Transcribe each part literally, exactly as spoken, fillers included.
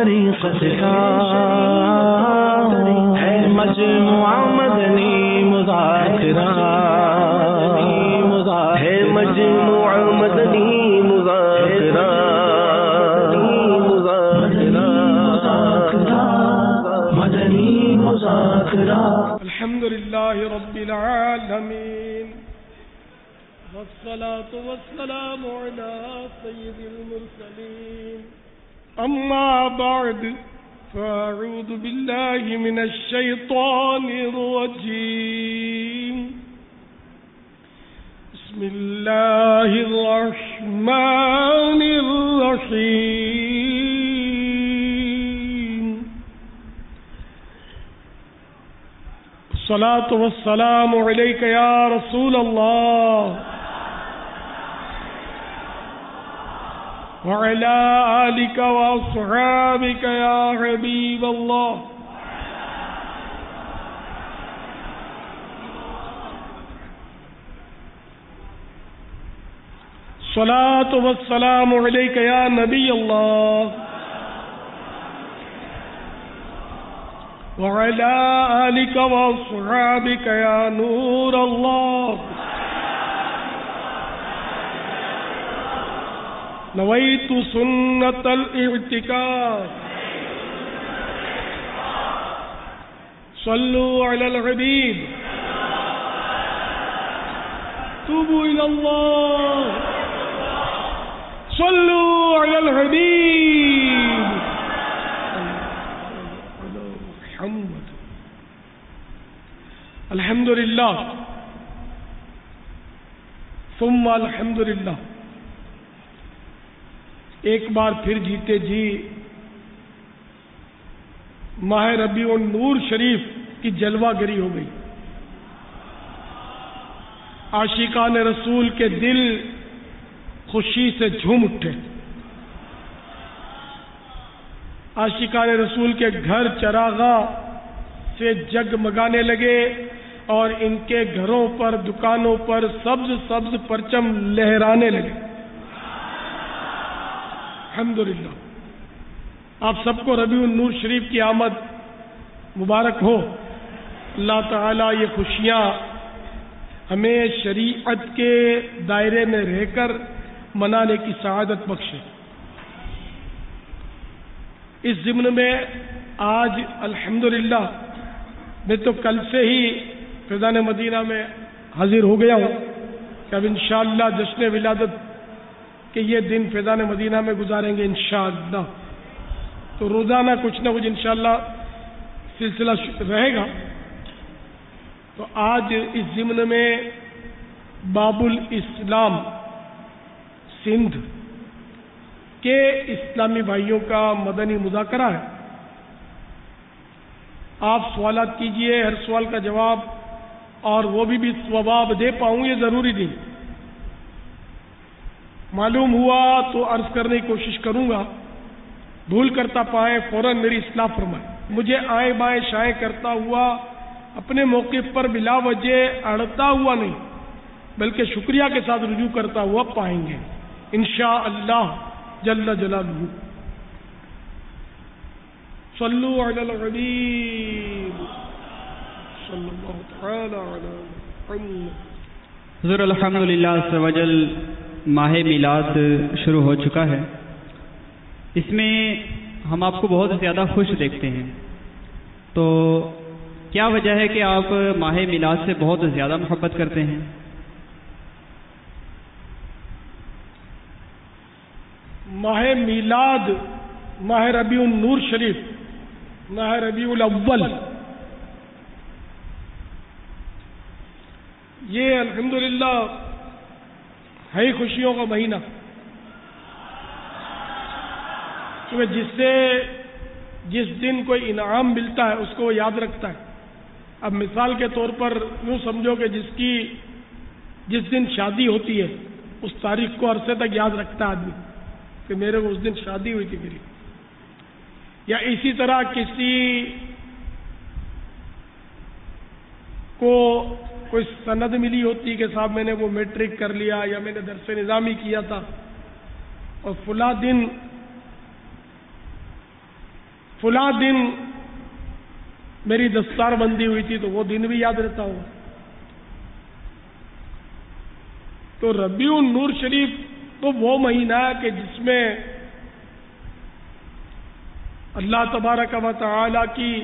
طریقت کا ہے مجموعہ مدنی مذاکرہ، ہے مجموعہ مدنی مذاکرہ، مدنی مذاکرہ۔ الحمدللہ رب العالمین، والصلاة والسلام على سید المرسلین، اما بعد فاعوذ باللہ من الشیطان الرجیم، بسم اللہ الرحمن الرحیم، الصلاة والسلام علیک یا رسول اللہ وعلى آلك وأصحابك يا حبيب الله، الصلاة والسلام عليك يا نبي الله وعلى آلك وأصحابك يا نور الله، نويت سنة الاعتكاف، صلوا على الحبيب، توبوا إلى الله، صلوا على الحبيب محمد۔ الحمد لله ثم الحمد لله، ایک بار پھر جیتے جی ماہ ربیع النور شریف کی جلوہ گری ہو گئی۔ عاشقان رسول کے دل خوشی سے جھوم اٹھے، عاشقان رسول کے گھر چراغاں سے جگمگانے لگے اور ان کے گھروں پر دکانوں پر سبز سبز پرچم لہرانے لگے۔ الحمدللہ، آپ سب کو ربیع النور شریف کی آمد مبارک ہو۔ اللہ تعالیٰ یہ خوشیاں ہمیں شریعت کے دائرے میں رہ کر منانے کی سعادت بخشے۔ اس ضمن میں آج الحمدللہ میں تو کل سے ہی فیضان مدینہ میں حاضر ہو گیا ہوں کہ اب انشاءاللہ جشن ولادت کہ یہ دن فیضان مدینہ میں گزاریں گے انشاءاللہ، تو روزانہ کچھ نہ کچھ انشاءاللہ سلسلہ رہے گا۔ تو آج اس ضمن میں باب الاسلام سندھ کے اسلامی بھائیوں کا مدنی مذاکرہ ہے۔ آپ سوالات کیجئے، ہر سوال کا جواب اور وہ بھی بھی ثواب دے پاؤں یہ ضروری نہیں، معلوم ہوا تو عرض کرنے کی کوشش کروں گا، بھول کرتا پائیں فوراً میری اصلاح فرمائیں۔ مجھے آئیں بائیں شائیں کرتا ہوا اپنے موقف پر بلا وجہ اڑتا ہوا نہیں بلکہ شکریہ کے ساتھ رجوع کرتا ہوا پائیں گے انشاءاللہ جل جلالہ۔ صلو علی الحبیب صلی اللہ تعالی علی محمد۔ حضور الحمدللہ عز و جل ماہ میلاد شروع ہو چکا ہے، اس میں ہم آپ کو بہت زیادہ خوش دیکھتے ہیں، تو کیا وجہ ہے کہ آپ ماہ میلاد سے بہت زیادہ محبت کرتے ہیں؟ ماہ میلاد، ماہ ربیع النور شریف، ماہ ربیع الاول، یہ الحمدللہ ہے خوشیوں کا مہینہ، کیونکہ جس سے جس دن کوئی انعام ملتا ہے اس کو وہ یاد رکھتا ہے۔ اب مثال کے طور پر یوں سمجھو کہ جس کی جس دن شادی ہوتی ہے اس تاریخ کو عرصے تک یاد رکھتا ہے آدمی کہ میرے کو اس دن شادی ہوئی تھی میری، یا اسی طرح کسی کو کوئی سند ملی ہوتی کہ صاحب میں نے وہ میٹرک کر لیا یا میں نے درس نظامی کیا تھا اور فلاں دن فلاں دن میری دستار بندی ہوئی تھی، تو وہ دن بھی یاد رہتا ہوگا. تو ربیع النور شریف تو وہ مہینہ ہے کہ جس میں اللہ تبارک و تعالی کی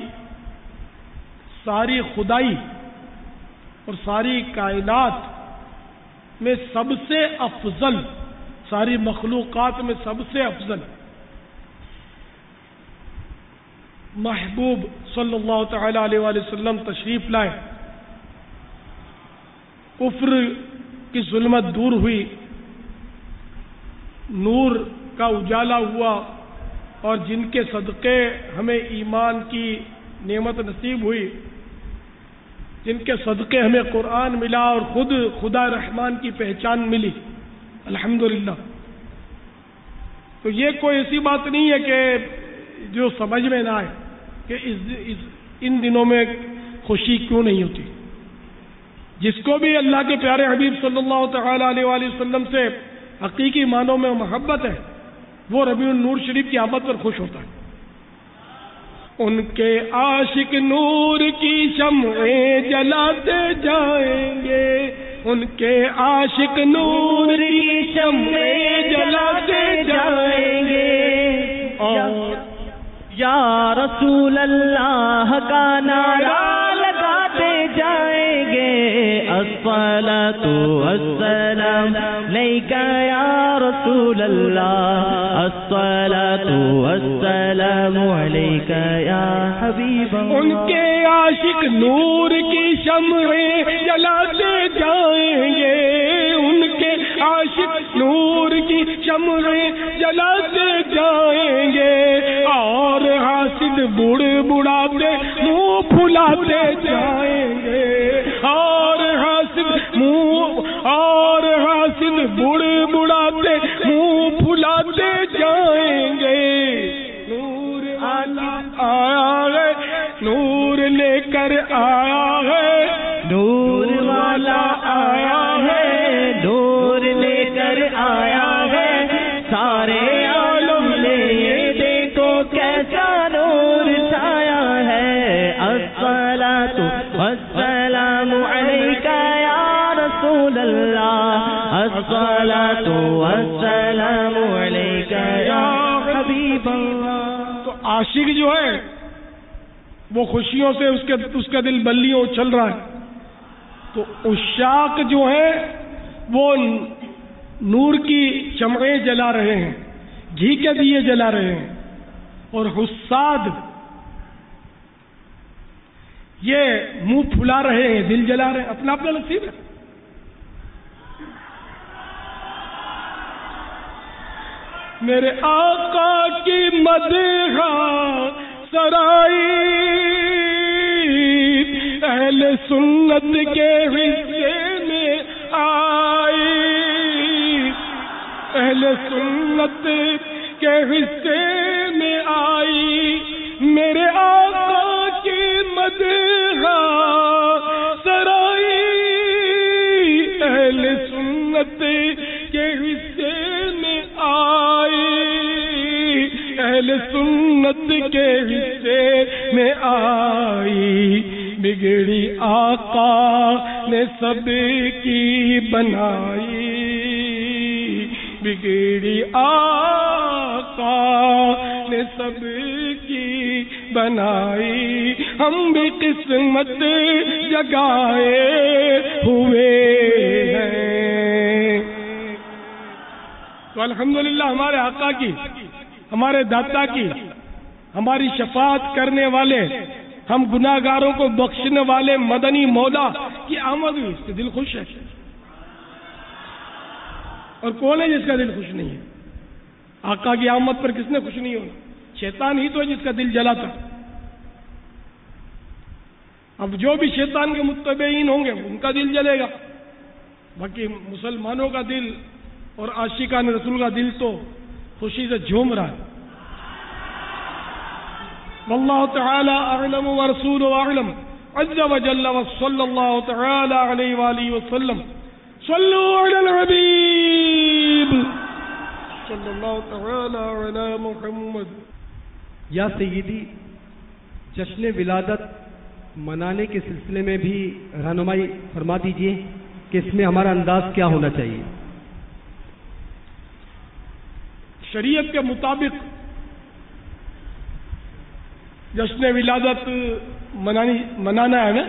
ساری خدائی اور ساری کائنات میں سب سے افضل، ساری مخلوقات میں سب سے افضل محبوب صلی اللہ تعالی علیہ وآلہ وسلم تشریف لائے. کفر کی ظلمت دور ہوئی، نور کا اجالا ہوا، اور جن کے صدقے ہمیں ایمان کی نعمت نصیب ہوئی، جن کے صدقے ہمیں قرآن ملا اور خود خدا رحمان کی پہچان ملی، الحمدللہ. تو یہ کوئی ایسی بات نہیں ہے کہ جو سمجھ میں نہ آئے کہ اس, اس ان دنوں میں خوشی کیوں نہیں ہوتی. جس کو بھی اللہ کے پیارے حبیب صلی اللہ تعالی علیہ وآلہ وسلم سے حقیقی معنوں میں محبت ہے، وہ ربیع النور شریف کی آمد پر خوش ہوتا ہے. ان کے عاشق نور کی شمعیں جلاتے جائیں گے، ان کے عاشق نور کی شمعیں جلاتے جائیں گے. اور یا رسول اللہ کا نعرہ لگاتے جائیں گے، الصلاۃ والسلام علیک یا رسول اللہ، الصلاۃ والسلام علیک یا حبیب اللہ. ان کے عاشق نور کی شمعیں جلاتے جائیں گے، ان کے عاشق نور کی شمعیں جلاتے جائیں گے، اور حاسد بڑ بڑاتے منہ پھلاتے جائیں گے، اور حاسد منہ اور حاسد بڑ بڑاتے منہ پھلاتے جائیں گے. نور آیا ہے، نور لے کر آیا ہے، نور والا آیا ہے، نور لے کر آیا ہے، سارے عالم نے یہ دیکھو کیسا نور چھایا ہے. الصلاۃ والسلام علیک یا رسول اللہ، الصلاۃ والسلام علیک یا حبیب اللہ. تو عاشق جو ہے وہ خوشیوں سے اس کے اس کا دل بلیوں چل رہا ہے. تو عشاق جو ہے وہ نور کی شمعیں جلا رہے ہیں، گھی کے دیے جلا رہے ہیں، اور حساد یہ منہ پھلا رہے ہیں، دل جلا رہے ہیں. اپنا اپنا نصیب ہے. میرے آقا کی مدح سرائی اہل سنت کے حصے میں آئی، اہل سنت کے حصے میں آئی. میرے آقا کی مدح سرائی اہل سنت کے حصے میں آئی، اہل سنت کے حصے میں آئی. بگڑی آقا نے سب کی بنائی، بگڑی آقا نے سب کی بنائی. ہم بھی قسمت جگائے ہوئے ہیں. تو الحمدللہ ہمارے آقا کی، ہمارے داتا کی، ہماری شفاعت کرنے والے، ہم گناہگاروں کو بخشنے والے مدنی مولا کی آمد ہوئی، اس سے دل خوش ہے. اور کون ہے جس کا دل خوش نہیں ہے؟ آقا کی آمد پر کس نے خوش نہیں ہونا؟ شیطان ہی تو ہے جس کا دل جلا تھا. اب جو بھی شیطان کے متبعین ہوں گے ان کا دل جلے گا، باقی مسلمانوں کا دل اور عاشقان رسول کا دل تو خوشی سے جھوم رہا ہے. واللہ تعالی اعلم ورسولہ اعلم عز وجل وصلی اللہ تعالی علیہ وآلہ وسلم. صلوا علی الحبیب صلی اللہ تعالی علی محمد. یا سیدی، جشن ولادت منانے کے سلسلے میں بھی رہنمائی فرما دیجیے کہ اس میں ہمارا انداز کیا ہونا چاہیے؟ شریعت کے مطابق جشن ولادت منانی منانا ہے نا.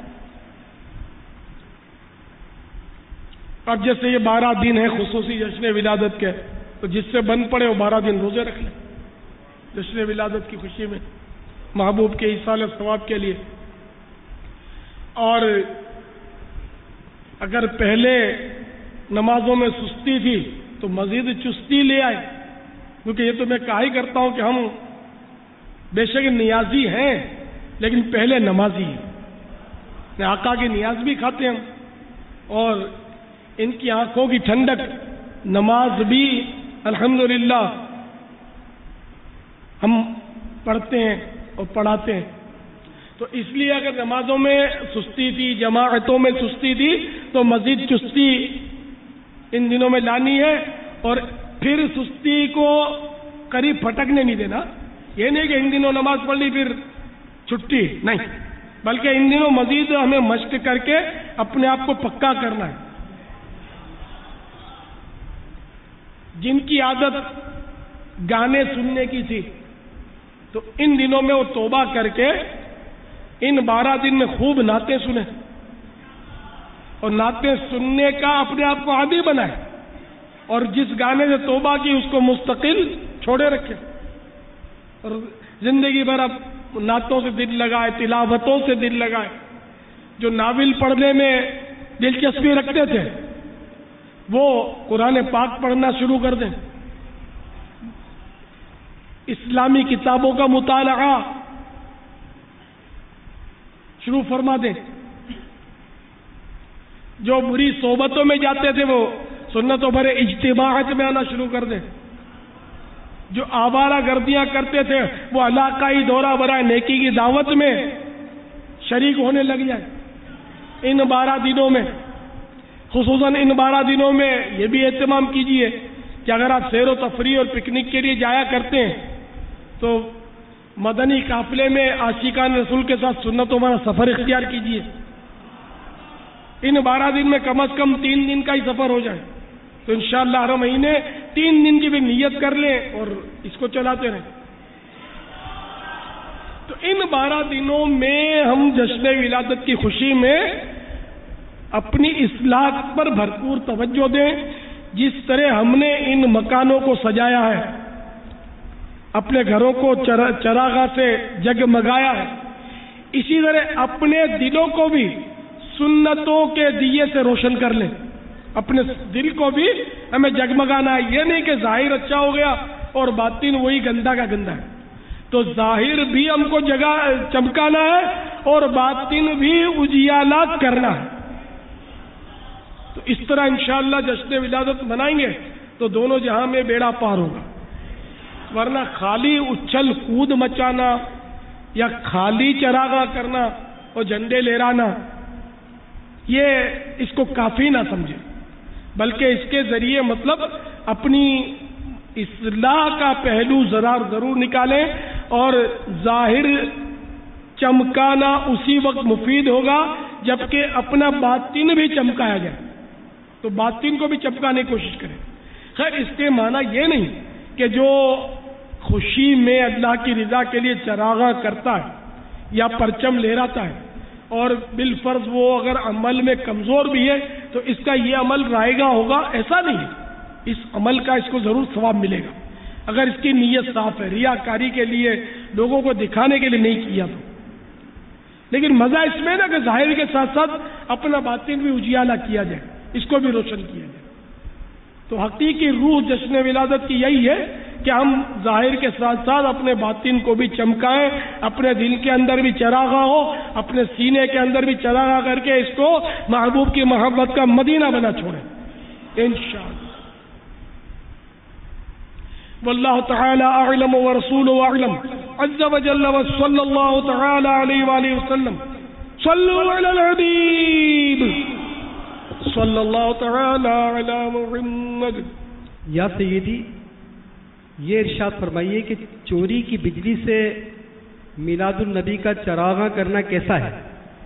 اب جیسے یہ بارہ دن ہے خصوصی جشن ولادت کے، تو جس سے بن پڑے وہ بارہ دن روزے رکھ لیں جشن ولادت کی خوشی میں، محبوب کے ایصال ثواب کے لیے. اور اگر پہلے نمازوں میں سستی تھی تو مزید چستی لے آئے، کیونکہ یہ تو میں کہا ہی کرتا ہوں کہ ہم بے شک نیازی ہیں لیکن پہلے نمازی ہیں. آقا کی نیاز بھی کھاتے ہیں ہم، اور ان کی آنکھوں کی ٹھنڈک نماز بھی الحمدللہ ہم پڑھتے ہیں اور پڑھاتے ہیں. تو اس لیے اگر نمازوں میں سستی تھی، جماعتوں میں سستی تھی، تو مزید چستی ان دنوں میں لانی ہے. اور پھر سستی کو قریب پھٹکنے نہیں دینا. یہ نہیں کہ ان دنوں نماز پڑھ لی پھر چھٹی، نہیں، بلکہ ان دنوں مزید ہمیں مشق کر کے اپنے آپ کو پکا کرنا ہے. جن کی عادت گانے سننے کی تھی تو ان دنوں میں وہ توبہ کر کے ان بارہ دن میں خوب نعتیں سنیں اور نعتیں سننے کا اپنے آپ کو عادی بنائے، اور جس گانے سے توبہ کی اس کو مستقل چھوڑے رکھے، اور زندگی بھر اب نعتوں سے دل لگائے، تلاوتوں سے دل لگائے. جو ناول پڑھنے میں دلچسپی رکھتے تھے وہ قرآن پاک پڑھنا شروع کر دیں، اسلامی کتابوں کا مطالعہ شروع فرما دیں. جو بری صحبتوں میں جاتے تھے وہ سنتوں بھرے اجتماعات میں آنا شروع کر دیں. جو آوارہ گردیاں کرتے تھے وہ علاقائی دورہ برائے نیکی کی دعوت میں شریک ہونے لگ جائے. ان بارہ دنوں میں، خصوصاً ان بارہ دنوں میں یہ بھی اہتمام کیجیے کہ اگر آپ سیر و تفریح اور پکنک کے لیے جایا کرتے ہیں تو مدنی قافلے میں عاشقان رسول کے ساتھ سنتوں والا سفر اختیار کیجیے. ان بارہ دن میں کم از کم تین دن کا ہی سفر ہو جائے تو انشاءاللہ ہر مہینے تین دن کی بھی نیت کر لیں اور اس کو چلاتے رہیں. تو ان بارہ دنوں میں ہم جشن ولادت کی خوشی میں اپنی اصلاح پر بھرپور توجہ دیں. جس طرح ہم نے ان مکانوں کو سجایا ہے، اپنے گھروں کو چراغاں سے جگمگایا ہے، اسی طرح اپنے دلوں کو بھی سنتوں کے دیے سے روشن کر لیں. اپنے دل کو بھی ہمیں جگمگانا ہے. یہ نہیں کہ ظاہر اچھا ہو گیا اور باطن وہی گندا کا گندا ہے. تو ظاہر بھی ہم کو جگہ چمکانا ہے اور باطن بھی اجیالا کرنا ہے. تو اس طرح انشاءاللہ جشن ولادت منائیں گے تو دونوں جہاں میں بیڑا پار ہوگا. ورنہ خالی اچھل کود مچانا یا خالی چراغاں کرنا اور جھنڈے لہرانا، یہ اس کو کافی نہ سمجھے، بلکہ اس کے ذریعے مطلب اپنی اصلاح کا پہلو ذرا ضرور نکالیں. اور ظاہر چمکانا اسی وقت مفید ہوگا جبکہ اپنا باطن بھی چمکایا جائے. تو باطن کو بھی چمکانے کی کوشش کریں. خیر، اس کے معنی یہ نہیں کہ جو خوشی میں اللہ کی رضا کے لیے چراغاں کرتا ہے یا پرچم لہراتا ہے اور بالفرض وہ اگر عمل میں کمزور بھی ہے تو اس کا یہ عمل رائے گا ہوگا، ایسا نہیں ہے. اس عمل کا اس کو ضرور ثواب ملے گا اگر اس کی نیت صاف ہے، ریاکاری کے لیے لوگوں کو دکھانے کے لیے نہیں کیا تو. لیکن مزہ اس میں نا کہ ظاہر کے ساتھ ساتھ اپنا باطن بھی اجیالا کیا جائے، اس کو بھی روشن کیا جائے. تو حقیقی روح جشن ولادت کی یہی ہے کہ ہم ظاہر کے ساتھ ساتھ اپنے باطن کو بھی چمکائیں، اپنے دل کے اندر بھی چراغاں ہو، اپنے سینے کے اندر بھی چراغاں کر کے اس کو محبوب کی محبت کا مدینہ بنا چھوڑیں انشاءاللہ. واللہ تعالی اعلم ورسولہ اعلم عز وجل وصلی اللہ تعالی علیہ وآلہ وسلم. صلوا علی الحبیب صلی اللہ تعالی علی محمد. یا سیدی، یہ ارشاد فرمائیے کہ چوری کی بجلی سے میلاد النبی کا چراغاں کرنا کیسا ہے؟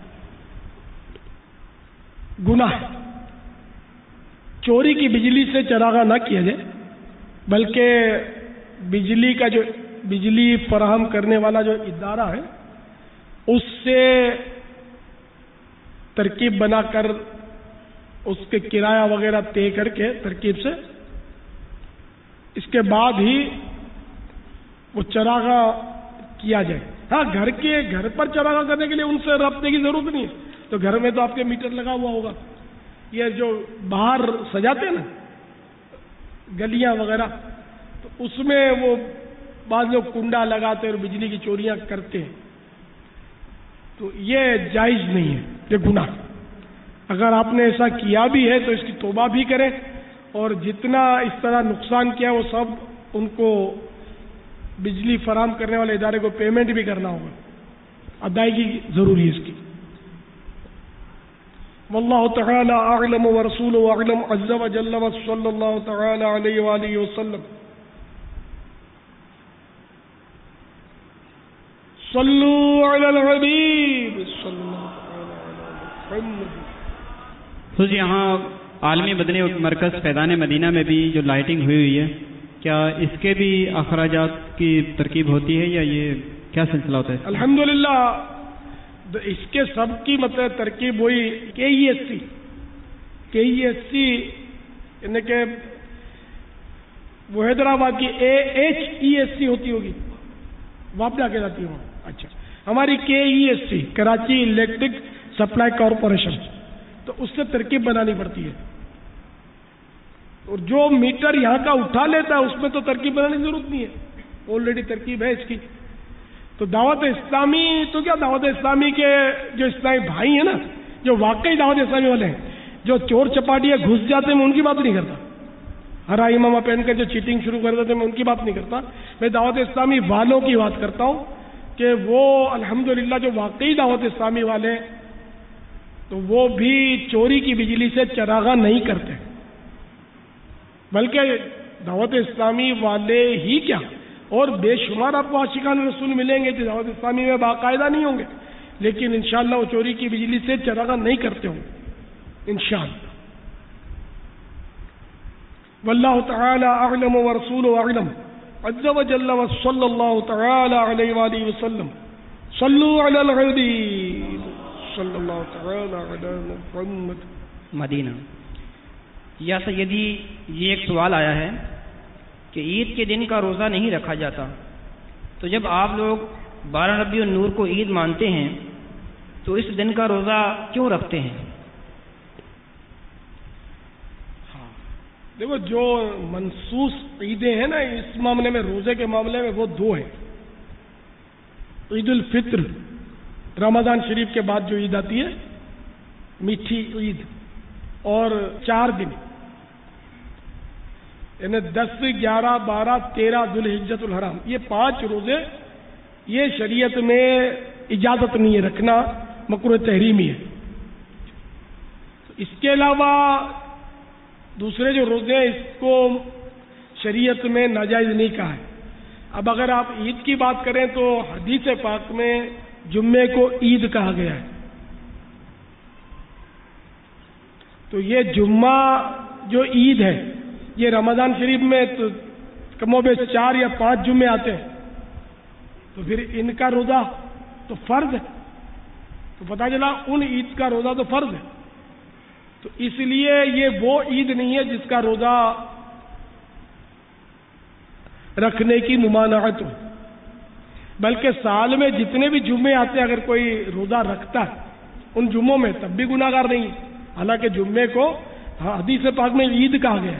گناہ ہے. چوری کی بجلی سے چراغاں نہ کیا جائے، بلکہ بجلی کا جو بجلی فراہم کرنے والا جو ادارہ ہے اس سے ترکیب بنا کر اس کے کرایہ وغیرہ طے کر کے ترکیب سے اس کے بعد ہی وہ چراغاں کیا جائے. ہاں گھر کے گھر پر چراغاں کرنے کے لیے ان سے رابطے کی ضرورت نہیں ہے، تو گھر میں تو آپ کے میٹر لگا ہوا ہوگا. یہ جو باہر سجاتے ہیں نا گلیاں وغیرہ، تو اس میں وہ بعض لوگ کنڈا لگاتے اور بجلی کی چوریاں کرتے ہیں، تو یہ جائز نہیں ہے، یہ گناہ. اگر آپ نے ایسا کیا بھی ہے تو اس کی توبہ بھی کریں، اور جتنا اس طرح نقصان کیا وہ سب ان کو بجلی فراہم کرنے والے ادارے کو پیمنٹ بھی کرنا ہوگا، ادائیگی ضروری ہے اس کی. واللہ تعالی اعلم ورسولہ اعلم عز وجل وصلی اللہ تعالی علیہ وآلہ وسلم. صلو علی الحبیب صلی اللہ تعالی علی محمد. حضور یہاں عالمی مدنی مرکز فیضان مدینہ میں بھی جو لائٹنگ ہوئی ہوئی ہے، کیا اس کے بھی اخراجات کی ترکیب ہوتی ہے یا یہ کیا سلسلہ ہوتا ہے؟ الحمدللہ اس کے سب کی مطلب ترکیب ہوئی کے ای ایس سی کے ای ایس سی یعنی کہ وہ حیدرآباد کی اے ایچ ای ایس سی ہوتی ہوگی، وہاں جا کے جاتی ہوں. اچھا، ہماری K E S C Karachi electric supply corporation, تو اس سے ترکیب بنانی پڑتی ہے. اور جو میٹر یہاں کا اٹھا لیتا ہے اس میں تو ترکیب بنانے کی ضرورت نہیں ہے، آلریڈی ترکیب ہے اس کی. تو دعوت اسلامی تو کیا، دعوت اسلامی کے جو اسلامی بھائی ہیں نا، جو واقعی دعوت اسلامی والے ہیں، جو چور چپاٹیاں گھس جاتے ہیں میں ان کی بات نہیں کرتا، ہرا امامہ پہن کر جو چیٹنگ شروع کر دیتے ہیں میں ان کی بات نہیں کرتا. میں دعوت اسلامی والوں کی بات کرتا ہوں کہ وہ الحمدللہ جو واقعی دعوت اسلامی والے ہیں تو وہ بھی چوری کی بجلی سے چراغاں نہیں کرتے، بلکہ دعوت اسلامی والے ہی کیا اور بے شمار آپ کو عاشقان رسول ملیں گے جو دعوت اسلامی میں باقاعدہ نہیں ہوں گے، لیکن انشاءاللہ وہ چوری کی بجلی سے چراغاں نہیں کرتے ہوں گے انشاءاللہ. واللہ تعالی اعلم ورسولہ اعلم عز وجل وصلی اللہ تعالی علیہ وآلہ وسلم. صلو علی الحبیب صلی اللہ تعالی علی محمد. مدینہ. یا سیدی، یہ ایک سوال آیا ہے کہ عید کے دن کا روزہ نہیں رکھا جاتا، تو جب آپ لوگ بارہ ربیع النور کو عید مانتے ہیں تو اس دن کا روزہ کیوں رکھتے ہیں؟ ہاں دیکھو، جو منسوس عیدیں ہیں نا اس معاملے میں، روزے کے معاملے میں، وہ دو ہیں. عید الفطر رمضان شریف کے بعد جو عید آتی ہے میٹھی عید، اور چار دن یعنی دس گیارہ بارہ تیرہ ذوالحجۃ الحرام، یہ پانچ روزے یہ شریعت میں اجازت نہیں ہے رکھنا، مکروہ تحریمی ہے. اس کے علاوہ دوسرے جو روزے ہیں اس کو شریعت میں ناجائز نہیں کہا ہے. اب اگر آپ عید کی بات کریں تو حدیث پاک میں جمعے کو عید کہا گیا ہے، تو یہ جمعہ جو عید ہے یہ رمضان شریف میں تو کم و بیش چار یا پانچ جمعے آتے ہیں، تو پھر ان کا روزہ تو فرض ہے، تو پتہ چلا ان عید کا روزہ تو فرض ہے. تو اس لیے یہ وہ عید نہیں ہے جس کا روزہ رکھنے کی ممانعت ہو، بلکہ سال میں جتنے بھی جمعے آتے ہیں اگر کوئی روزہ رکھتا ہے ان جمعوں میں تب بھی گناہ گار نہیں ہے، حالانکہ جمعے کو حدیث پاک میں عید کہا گیا ہے.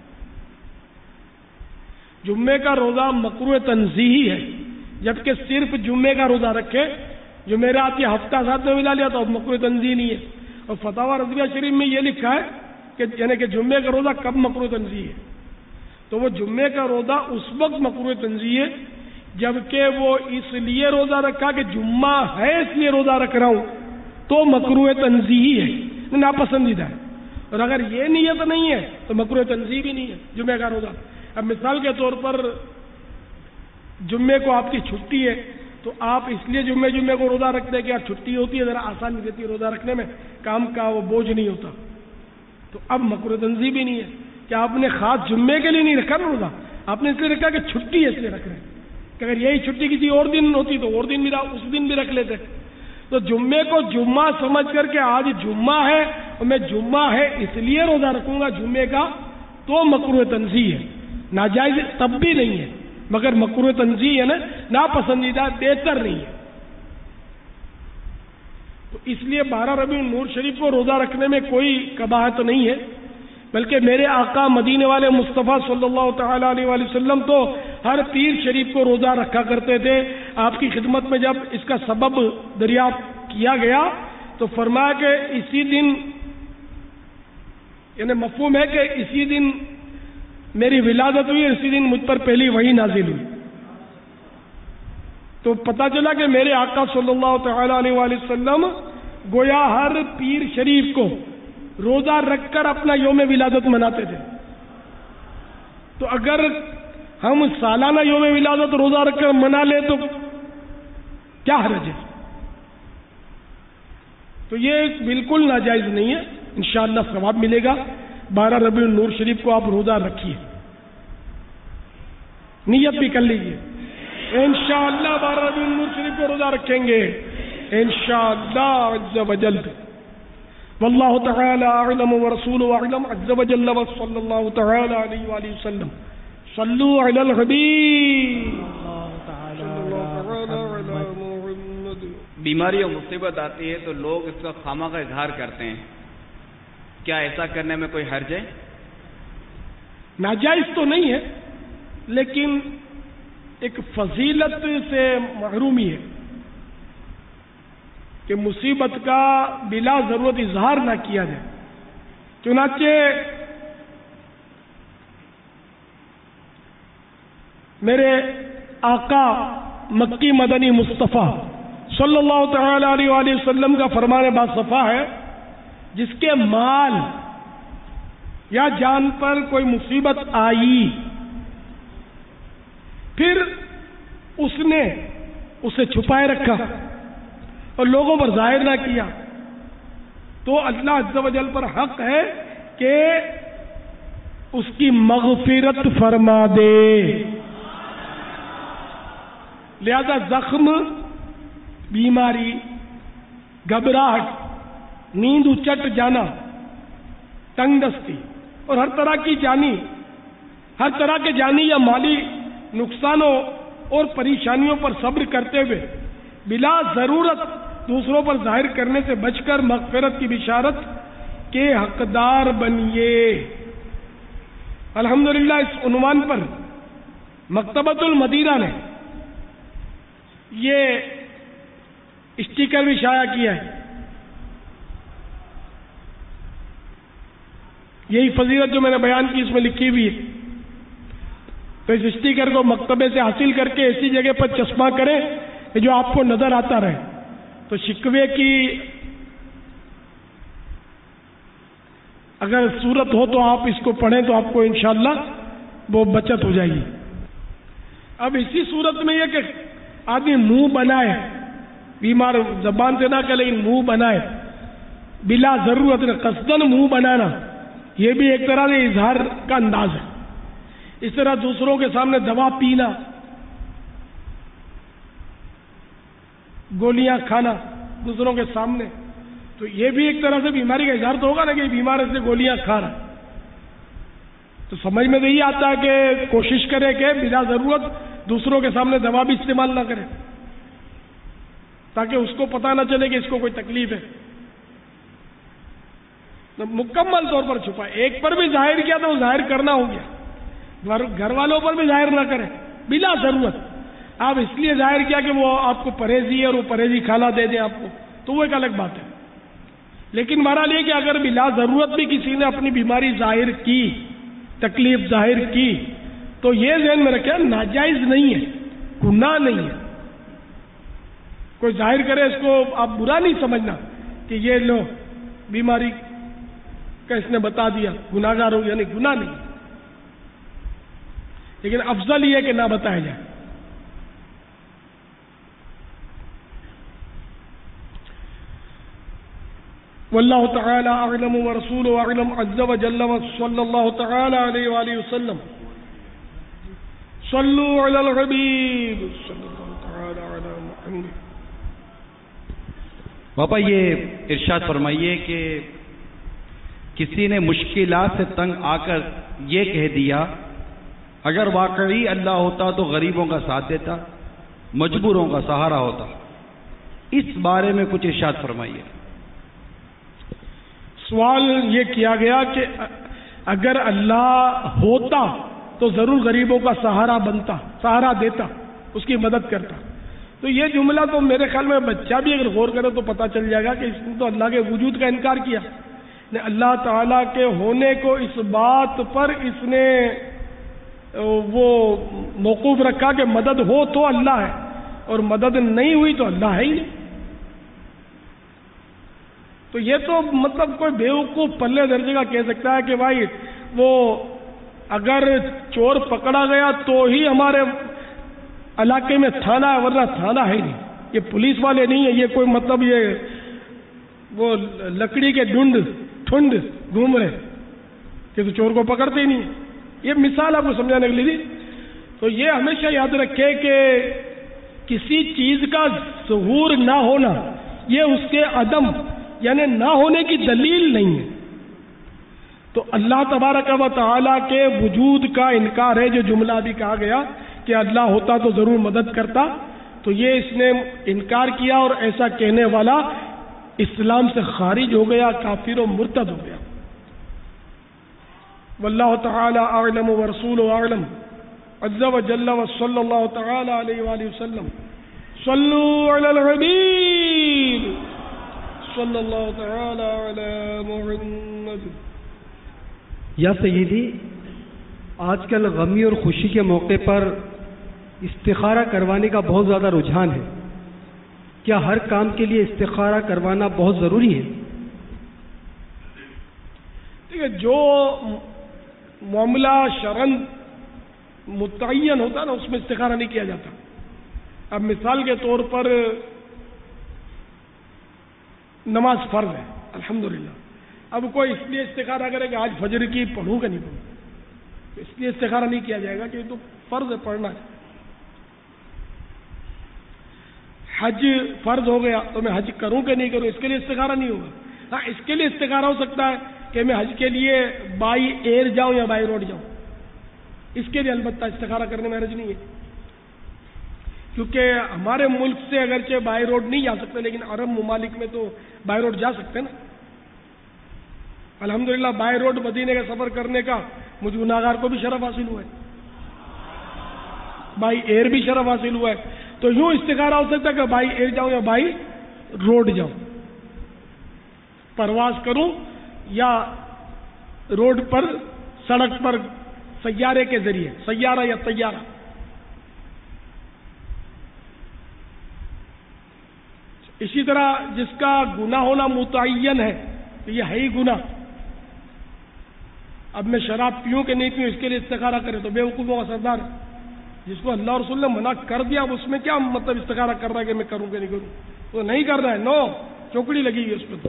جمعے کا روزہ مکروہ تنزیہی ہے، جبکہ صرف جمعے کا روزہ رکھے، جمعرات یا ہفتہ ساتھ میں ملا لیا تو اب مکروہ تنزیہی نہیں ہے. اور فتاوی رضویہ شریف میں یہ لکھا ہے کہ یعنی کہ جمعے کا روزہ کب مکروہ تنزیہی ہے، تو وہ جمعے کا روزہ اس وقت مکروہ تنزیہی ہے جبکہ وہ اس لیے روزہ رکھا کہ جمعہ ہے اس لیے روزہ رکھ رہا ہوں تو مکروہ تنزیہی ہے، ناپسندیدہ ہے. اور اگر یہ نیت نہیں ہے تو مکروہ تنزیہی بھی نہیں ہے جمعے کا روزہ. اب مثال کے طور پر جمعے کو آپ کی چھٹی ہے تو آپ اس لیے جمعے جمعے کو روزہ رکھتے ہیں کہ یار چھٹی ہوتی ہے، ذرا آسانی رہتی ہے روزہ رکھنے میں، کام کا وہ بوجھ نہیں ہوتا. تو اب مکروہ تنزیہ بھی نہیں ہے کہ آپ نے خاص جمعے کے لیے نہیں رکھا نا روزہ، آپ نے اس لیے رکھا کہ چھٹی ہے اس لیے رکھ رہے ہیں، کہ اگر یہی چھٹی کسی اور دن ہوتی تو اور دن بھی اس دن بھی رکھ لیتے. تو جمعے کو جمعہ سمجھ کر کے آج جمعہ ہے اور میں جمعہ ہے اس لیے روزہ رکھوں گا جمعے کا، تو مکروہ تنزیہ ہے. ناجائز تب بھی نہیں ہے، مگر مکروہ تنزیہ ہے نا، ناپسندیدہ، بہتر نہیں ہے. تو اس لیے بارہ ربیع النور شریف کو روزہ رکھنے میں کوئی قباحت نہیں ہے، بلکہ میرے آقا مدینے والے مصطفیٰ صلی اللہ تعالی علیہ وآلہ وسلم تو ہر پیر شریف کو روزہ رکھا کرتے تھے. آپ کی خدمت میں جب اس کا سبب دریافت کیا گیا تو فرمایا کہ اسی دن، یعنی مفہوم ہے کہ اسی دن میری ولادت ہوئی، اسی دن مجھ پر پہلی وحی نازل ہوئی. تو پتہ چلا کہ میرے آقا صلی اللہ تعالی علیہ وآلہ وسلم گویا ہر پیر شریف کو روزہ رکھ کر اپنا یوم ولادت مناتے تھے. تو اگر ہم سالانہ یوم ولادت روزہ رکھ کر منا لیں تو کیا حرج ہے؟ تو یہ بالکل ناجائز نہیں ہے، انشاءاللہ ثواب ملے گا. بارہ ربیع النور شریف کو آپ روزہ رکھیے، نیت بھی کر لیجیے، انشاءاللہ بارہ ربیع النور شریف کو روزہ رکھیں گے انشاءاللہ عز و جل. واللہ تعالی اعلم ورسولہ اعلم عز و جل وصلی اللہ تعالی علیہ وآلہ وسلم. صلو علی الحبیب. بیماری اور مصیبت آتی ہے تو لوگ اس کا خواہ کا اظہار کرتے ہیں، کیا ایسا کرنے میں کوئی حرج ہے؟ ناجائز تو نہیں ہے، لیکن ایک فضیلت سے محرومی ہے کہ مصیبت کا بلا ضرورت اظہار نہ کیا جائے. چنانچہ میرے آقا مکی مدنی مصطفیٰ صلی اللہ تعالی علیہ وآلہ وسلم کا فرمان باصفا ہے، جس کے مال یا جان پر کوئی مصیبت آئی پھر اس نے اسے چھپائے رکھا اور لوگوں پر ظاہر نہ کیا، تو اللہ عز و جل پر حق ہے کہ اس کی مغفرت فرما دے. لہذا زخم، بیماری، گھبراہٹ، نیند اچٹ جانا، تنگ دستی اور ہر طرح کی جانی ہر طرح کے جانی یا مالی نقصانوں اور پریشانیوں پر صبر کرتے ہوئے بلا ضرورت دوسروں پر ظاہر کرنے سے بچ کر مغفرت کی بشارت کے حقدار بنیے. الحمدللہ اس عنوان پر مکتبۃ المدینہ نے یہ اسٹیکر بھی شائع کیا ہے. یہی فضیلت جو میں نے بیان کی اس میں لکھی ہوئی ہے. تو اس اسٹیکر کو مکتبے سے حاصل کر کے ایسی جگہ پر چسپاں کریں کہ جو آپ کو نظر آتا رہے. تو شکوے کی اگر صورت ہو تو آپ اس کو پڑھیں تو آپ کو انشاءاللہ وہ بچت ہو جائے گی. اب اسی صورت میں یہ کہ آدمی منہ بنائے، بیمار زبان سے نہ کہ لیکن منہ بنائے بلا ضرورت قصدن منہ بنانا، یہ بھی ایک طرح سے اظہار کا انداز ہے. اس طرح دوسروں کے سامنے دوا پینا، گولیاں کھانا دوسروں کے سامنے، تو یہ بھی ایک طرح سے بیماری کا اظہار تو ہوگا نا کہ بیمار سے گولیاں کھا رہا. تو سمجھ میں نہیں آتا کہ کوشش کرے کہ بلا ضرورت دوسروں کے سامنے دوا بھی استعمال نہ کرے تاکہ اس کو پتہ نہ چلے کہ اس کو کوئی تکلیف ہے. مکمل طور پر چھپائے. ایک پر بھی ظاہر کیا تو وہ ظاہر کرنا ہو گیا، گھر والوں پر بھی ظاہر نہ کرے بلا ضرورت. آپ اس لیے ظاہر کیا کہ وہ آپ کو پرہیزی اور وہ پرہیزی کھانا دے دیں آپ کو، تو وہ ایک الگ بات ہے. لیکن بہرحال یہ کہ اگر بلا ضرورت بھی کسی نے اپنی بیماری ظاہر کی، تکلیف ظاہر کی، تو یہ ذہن میں رکھیں ناجائز نہیں ہے، گناہ نہیں ہے. کوئی ظاہر کرے اس کو آپ برا نہیں سمجھنا کہ یہ لو بیماری کا اس نے بتا دیا، گناہگار ہو گیا، نہیں، گناہ نہیں. لیکن افضل یہ ہے کہ نہ بتایا جائے. واللہ تعالی اعلم ورسولہ اعلم عز وجل وصلی اللہ تعالی علیہ وآلہ وسلم. صلو علی الحبیب صلی اللہ تعالی علی محمد. باپا یہ ارشاد فرمائیے کہ کسی نے مشکلات سے تنگ آ کر یہ کہہ دیا اگر واقعی اللہ ہوتا تو غریبوں کا ساتھ دیتا، مجبوروں کا سہارا ہوتا. اس بارے میں کچھ ارشاد فرمائیے. سوال یہ کیا گیا کہ اگر اللہ ہوتا تو ضرور غریبوں کا سہارا بنتا، سہارا دیتا، اس کی مدد کرتا. تو یہ جملہ تو میرے خیال میں بچہ بھی اگر غور کرے تو پتہ چل جائے گا کہ اس نے تو اللہ کے وجود کا انکار کیا. نے اللہ تعالیٰ کے ہونے کو اس بات پر اس نے وہ موقوف رکھا کہ مدد ہو تو اللہ ہے، اور مدد نہیں ہوئی تو اللہ ہے ہی نہیں. تو یہ تو مطلب کوئی بیوقوف پلے درجے کا کہہ سکتا ہے کہ بھائی وہ اگر چور پکڑا گیا تو ہی ہمارے علاقے میں تھانہ ہے، ورنہ تھانہ ہے ہی نہیں. یہ پولیس والے نہیں ہے، یہ کوئی مطلب یہ وہ لکڑی کے ڈھونڈ ٹھنڈ گھوم رہے کہ تو چور کو پکڑتے ہی نہیں. یہ مثال آپ کو سمجھانے کے لیے. تو یہ ہمیشہ یاد رکھے کہ کسی چیز کا ظہور نہ ہونا یہ اس کے عدم یعنی نہ ہونے کی دلیل نہیں ہے. تو اللہ تبارک و تعالیٰ کے وجود کا انکار ہے. جو جملہ بھی کہا گیا کہ اللہ ہوتا تو ضرور مدد کرتا، تو یہ اس نے انکار کیا اور ایسا کہنے والا اسلام سے خارج ہو گیا، کافر و مرتد ہو گیا. واللہ تعالی اعلم ورسولہ اعلم عز وجل وصلی اللہ تعالی علیہ وآلہ وسلم. صلو علی الحبیب صلی اللہ تعالی علی محمد. یا سیدی، آج کل غمی اور خوشی کے موقع پر استخارہ کروانے کا بہت زیادہ رجحان ہے. کیا ہر کام کے لیے استخارہ کروانا بہت ضروری ہے؟ ٹھیک ہے، جو معاملہ شرعاً متعین ہوتا نا اس میں استخارہ نہیں کیا جاتا. اب مثال کے طور پر نماز فرض ہے الحمدللہ، اب کوئی اس لیے استخارہ کرے کہ آج فجر کی پڑھوں کہ نہیں پڑھوں، اس لیے استخارہ نہیں کیا جائے گا کہ تو فرض ہے پڑھنا ہے. حج فرض ہو گیا تو میں حج کروں کہ نہیں کروں، اس کے لیے استخارہ نہیں ہوگا. ہاں اس کے لیے استخارہ ہو سکتا ہے کہ میں حج کے لیے بائی ایئر جاؤں یا بائی روڈ جاؤں، اس کے لیے البتہ استخارہ کرنے میں حرج نہیں ہے، کیونکہ ہمارے ملک سے اگرچہ بائی روڈ نہیں جا سکتے لیکن عرب ممالک میں تو بائی روڈ جا سکتے نا. الحمدللہ بائی روڈ مدینے کا سفر کرنے کا مجھ گناہگار کو بھی شرف حاصل ہوا ہے، بائی ایئر بھی شرف حاصل ہوا ہے. تو یوں استخارہ ہو سکتا ہے کہ بائی ایئر جاؤں یا بائی روڈ جاؤں، پرواز کروں یا روڈ پر سڑک پر سیارے کے ذریعے، سیارہ یا طیارہ. اسی طرح جس کا گناہ ہونا متعین ہے تو یہ ہے ہی گناہ. اب میں شراب پیوں کہ نہیں پیوں اس کے لیے استخارہ کرے تو بے وقوفوں کا سردار ہے. جس کو اللہ رسول نے منع کر دیا اب اس میں کیا مطلب استخارہ کر رہا ہے کہ میں کروں کہ نہیں کروں، تو نہیں کر رہا ہے، نو چوکڑی لگی ہوئی اس پہ.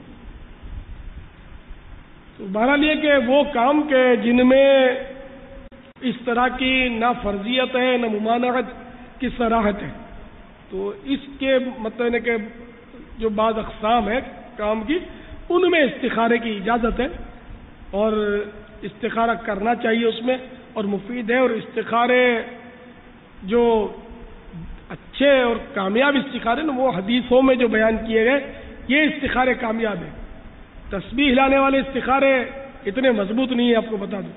تو بہرحال یہ کہ وہ کام کے جن میں اس طرح کی نہ فرضیت ہے نہ ممانعت کی صراحت ہے، تو اس کے مطلب ہے کہ جو بعض اقسام ہے کام کی ان میں استخارے کی اجازت ہے اور استخارہ کرنا چاہیے اس میں، اور مفید ہے. اور استخارے جو اچھے اور کامیاب استخارے نا وہ حدیثوں میں جو بیان کیے گئے یہ استخارے کامیاب ہیں. تسبیح ہلانے والے استخارے اتنے مضبوط نہیں ہیں، آپ کو بتا دوں،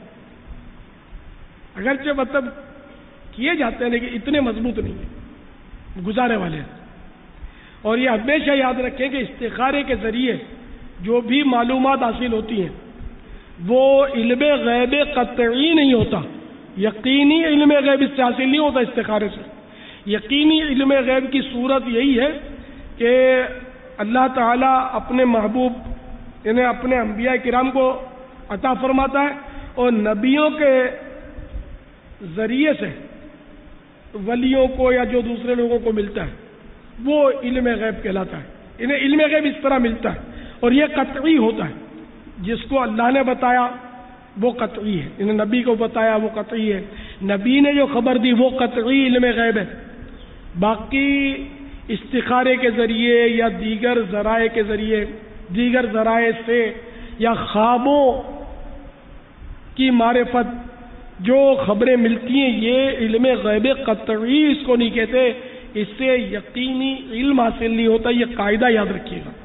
اگرچہ مطلب کیے جاتے ہیں لیکن اتنے مضبوط نہیں ہیں، گزارے والے ہیں. اور یہ ہمیشہ یاد رکھیں کہ استخارے کے ذریعے جو بھی معلومات حاصل ہوتی ہیں وہ علم غیب قطعی نہیں ہوتا، یقینی علم غیب اس سے حاصل نہیں ہوتا. استخارے سے یقینی علم غیب کی صورت یہی ہے کہ اللہ تعالیٰ اپنے محبوب یعنی اپنے انبیاء کرام کو عطا فرماتا ہے اور نبیوں کے ذریعے سے ولیوں کو یا جو دوسرے لوگوں کو ملتا ہے وہ علم غیب کہلاتا ہے. انہیں علم غیب اس طرح ملتا ہے اور یہ قطعی ہوتا ہے. جس کو اللہ نے بتایا وہ قطعی ہے, انہیں نبی کو بتایا وہ قطعی ہے, نبی نے جو خبر دی وہ قطعی علم غیب ہے. باقی استخارے کے ذریعے یا دیگر ذرائع کے ذریعے, دیگر ذرائع سے یا خوابوں کی معرفت جو خبریں ملتی ہیں, یہ علم غیب قطعی اس کو نہیں کہتے. اس سے یقینی علم حاصل نہیں ہوتا, یہ قاعدہ یاد رکھیے گا.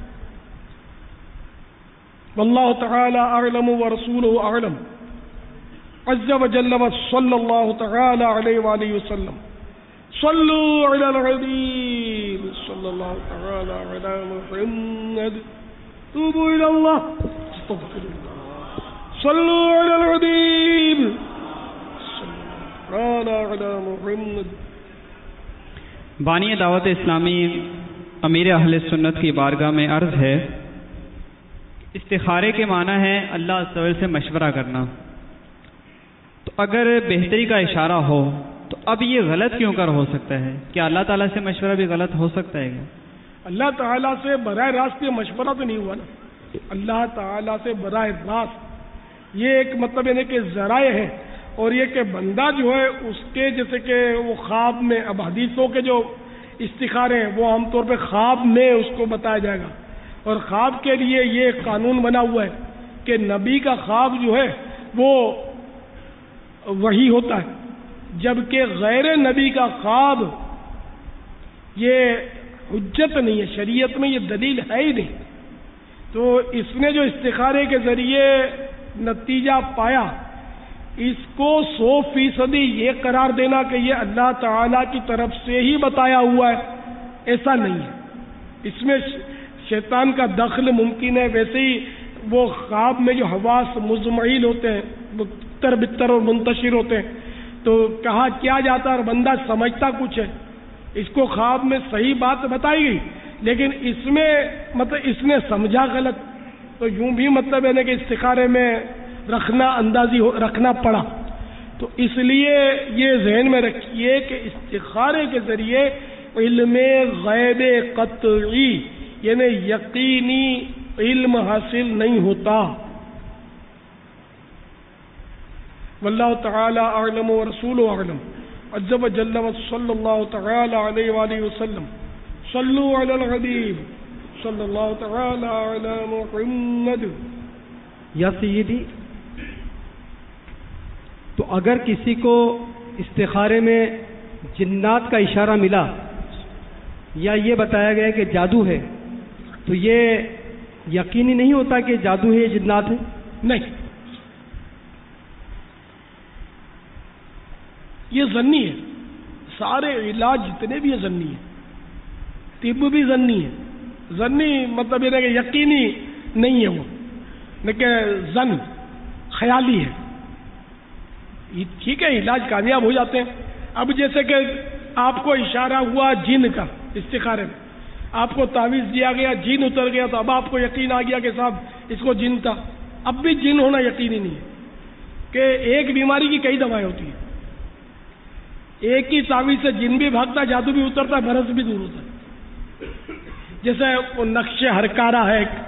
واللہ تعالی اعلم ورسولہ اعلم عز وجل وصلی اللہ تعالی علیہ وآلہ وسلم. صلوا علی الحبیب صلی اللہ تعالی علی محمد. توبوا الی اللہ استغفر اللہ. صلوا علی الحبیب صلی اللہ تعالی علی محمد. بانی دعوت اسلامی امیر اہل سنت کی بارگاہ میں عرض ہے, استخارے کے معنی ہے اللہ عز و جل سے مشورہ کرنا. تو اگر بہتری کا اشارہ ہو تو اب یہ غلط کیوں کر ہو سکتا ہے؟ کیا اللہ تعالیٰ سے مشورہ بھی غلط ہو سکتا ہے کیا؟ اللہ تعالیٰ سے براہ راست یہ مشورہ تو نہیں ہوا نا. اللہ تعالیٰ سے براہ راست یہ ایک مطلب ہے کہ ذرائع ہے, اور یہ کہ بندہ جو ہے اس کے جیسے کہ وہ خواب میں, اب حدیثوں کے جو استخارے ہیں وہ عام طور پہ خواب میں اس کو بتایا جائے گا, اور خواب کے لیے یہ قانون بنا ہوا ہے کہ نبی کا خواب جو ہے وہ وہی ہوتا ہے, جبکہ غیر نبی کا خواب یہ حجت نہیں ہے, شریعت میں یہ دلیل ہے ہی نہیں. تو اس نے جو استخارے کے ذریعے نتیجہ پایا, اس کو سو فیصدی یہ قرار دینا کہ یہ اللہ تعالیٰ کی طرف سے ہی بتایا ہوا ہے, ایسا نہیں ہے. اس میں شیطان کا دخل ممکن ہے. ویسے ہی وہ خواب میں جو حواس مزمعیل ہوتے ہیں, بتر بتر اور منتشر ہوتے ہیں, تو کہا کیا جاتا ہے اور بندہ سمجھتا کچھ ہے. اس کو خواب میں صحیح بات بتائی گئی, لیکن اس میں مطلب اس نے سمجھا غلط, تو یوں بھی مطلب ہے کہ استخارے میں رکھنا اندازی رکھنا پڑا. تو اس لیے یہ ذہن میں رکھیے کہ استخارے کے ذریعے علم غیب قطعی یعنی یقینی علم حاصل نہیں ہوتا. واللہ تعالی اعلم ورسولہ اعلم عز وجل صلی اللہ تعالی علیہ وآلہ وسلم. صلوا علی الحبیب صلی اللہ تعالی علی محمد. یا سیدی, تو اگر کسی کو استخارے میں جنات کا اشارہ ملا یا یہ بتایا گیا کہ جادو ہے, تو یہ یقینی نہیں ہوتا کہ جادو ہے, یہ جنات ہے؟ نہیں, یہ ظنی ہے. سارے علاج جتنے بھی یہ ظنی ہے, طب بھی ظنی ہے. ظنی مطلب یہ ہے کہ یقینی نہیں ہے وہ, لیکن ظن خیالی ہے. ٹھیک ہے, علاج کامیاب ہو جاتے ہیں. اب جیسے کہ آپ کو اشارہ ہوا جن کا استخارے میں, آپ کو تعویذ دیا گیا, جن اتر گیا, تو اب آپ کو یقین آ گیا کہ صاحب اس کو جن تھا. اب بھی جن ہونا یقینی نہیں ہے کہ ایک بیماری کی کئی دوائیں ہوتی ہیں. ایک ہی تعویذ سے جن بھی بھاگتا ہے, جادو بھی اترتا ہے, مرض بھی دور ہوتا ہے. جیسے وہ نقش ہرکارا ہے, ایک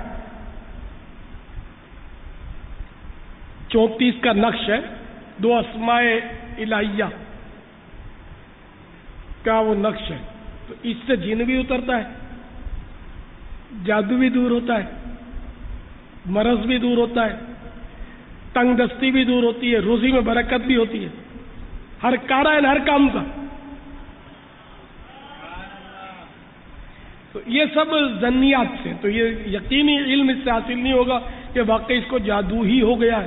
چونتیس کا نقش ہے, دو اسماء الہیہ کا وہ نقش ہے. تو اس سے جن بھی اترتا ہے, جادو بھی دور ہوتا ہے, مرض بھی دور ہوتا ہے, تنگ دستی بھی دور ہوتی ہے, روزی میں برکت بھی ہوتی ہے. ہر کارا ہے ہر کام کا. تو یہ سب ظنیات سے, تو یہ یقینی علم اس سے حاصل نہیں ہوگا کہ واقعی اس کو جادو ہی ہو گیا ہے.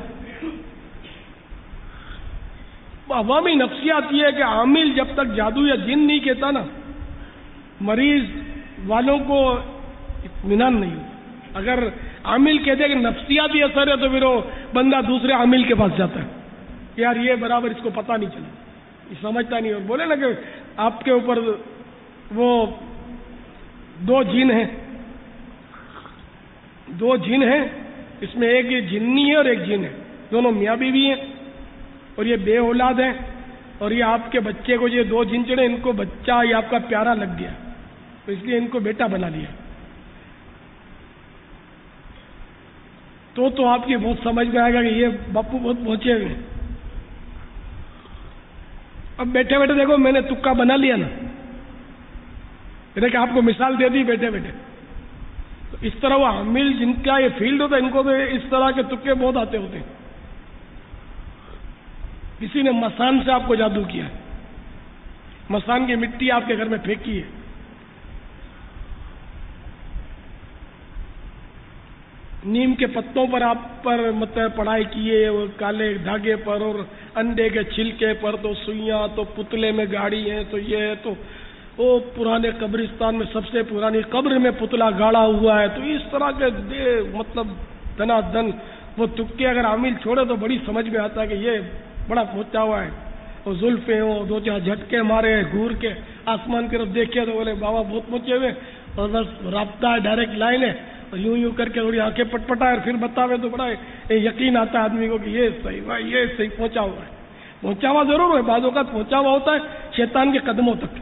عوامی نفسیات یہ ہے کہ عامل جب تک جادو یا جن نہیں کہتا نا, مریض والوں کو اطمینان نہیں ہوتا. اگر عامل کہتے کہ نفسیاتی اثر ہے تو پھر وہ بندہ دوسرے عامل کے پاس جاتا ہے, یار یہ برابر اس کو پتہ نہیں چلا, یہ سمجھتا نہیں. اور بولے نا کہ آپ کے اوپر وہ دو جن ہیں, دو جن ہیں, اس میں ایک یہ جنی ہے اور ایک جن ہے, دونوں میاں بیوی ہیں اور یہ بے اولاد ہیں. اور یہ آپ کے بچے کو، یہ دو جھنجھڑے، ان کو بچہ یہ آپ کا پیارا لگ گیا تو اس لیے ان کو بیٹا بنا لیا. تو تو آپ کی بہت سمجھ میں آئے گا کہ یہ باپو بہت پہنچے ہوئے ہیں. اب بیٹھے بیٹھے دیکھو میں نے تکا بنا لیا نا، میں نے کہ آپ کو مثال دے دی بیٹھے بیٹھے. تو اس طرح وہ عامل جن کا یہ فیلڈ ہوتا ہے ان کو تو اس طرح کے تکے بہت آتے ہوتے ہیں. کسی نے مسان سے آپ کو جادو کیا ہے، مسان کی مٹی آپ کے گھر میں پھینکی ہے، نیم کے پتوں پر آپ پر مطلب پڑھائی کیے، وہ کالے دھاگے پر اور انڈے کے چھلکے پر، تو سوئیاں، تو پتلے میں گاڑی ہے، تو یہ ہے، تو وہ پرانے قبرستان میں سب سے پرانی قبر میں پتلا گاڑا ہوا ہے. تو اس طرح کے دے مطلب دنا دن وہ تکے اگر عامل چھوڑے تو بڑی سمجھ میں آتا ہے کہ یہ بڑا پہنچا ہوا ہے. اور زلفیں وہ دو چار جھٹکے مارے گور کے آسمان کی طرف دیکھے تو بولے بابا بہت پہنچے ہوئے، اور بس رابطہ ہے، ڈائریکٹ لائن ہے، اور یوں یوں کر کے تھوڑی آنکھیں پٹ پٹائے اور پھر بتاوے تو بڑا یقین آتا ہے آدمی کو کہ یہ صحیح ہوا، یہ صحیح پہنچا ہوا ہے. پہنچا ہوا ضرور ہے، بعض اوقات پہنچا ہوا ہوتا ہے شیطان کے قدموں تک.